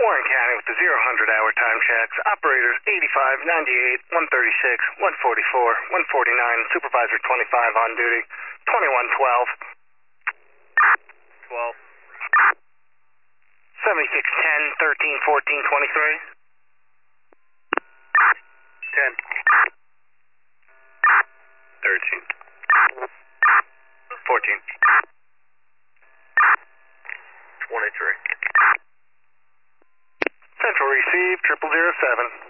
Warren County with the 0-100-hour time checks. Operators 85, 98, 136, 144, 149. Supervisor 25 on duty. 21, 12. 12. 76, 10, 13, 14, 23. 10. 13. 14. 23. Central receive, 0007.